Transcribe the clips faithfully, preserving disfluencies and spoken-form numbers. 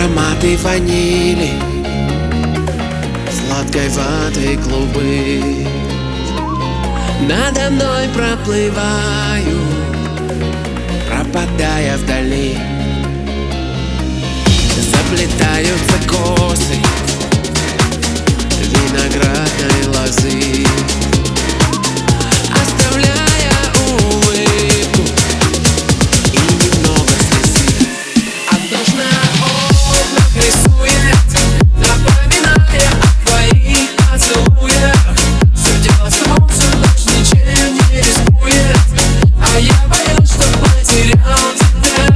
Ароматы ванили, сладкой ваты клубы надо мной проплывают, пропадая вдали. Заплетаются косы виноградной лозы, оставляя улыбку и немного слезы. А дождь на окнах рисует, напоминая о твоих поцелуях. Все дело в том, что дождь ничем не рискует, а я боюсь, что потерял тебя.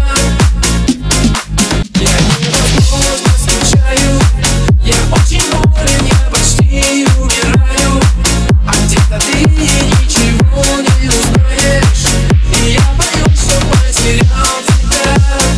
Я невозможно скучаю, я очень болен, я почти умираю, а где-то ты ничего не узнаешь, и я боюсь, что потерял тебя.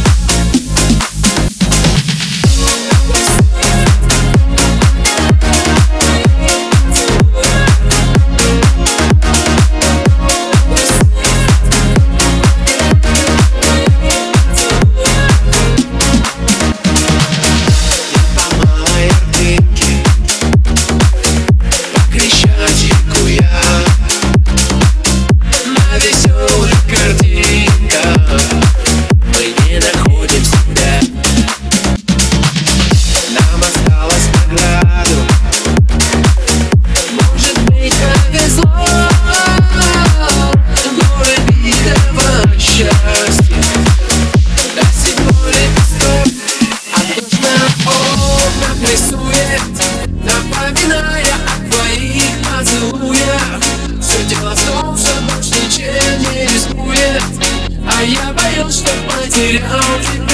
Напоминая о твоих поцелуях. Все дело в том, что дождь ничем не рискует, а я боюсь, что потерял тебя.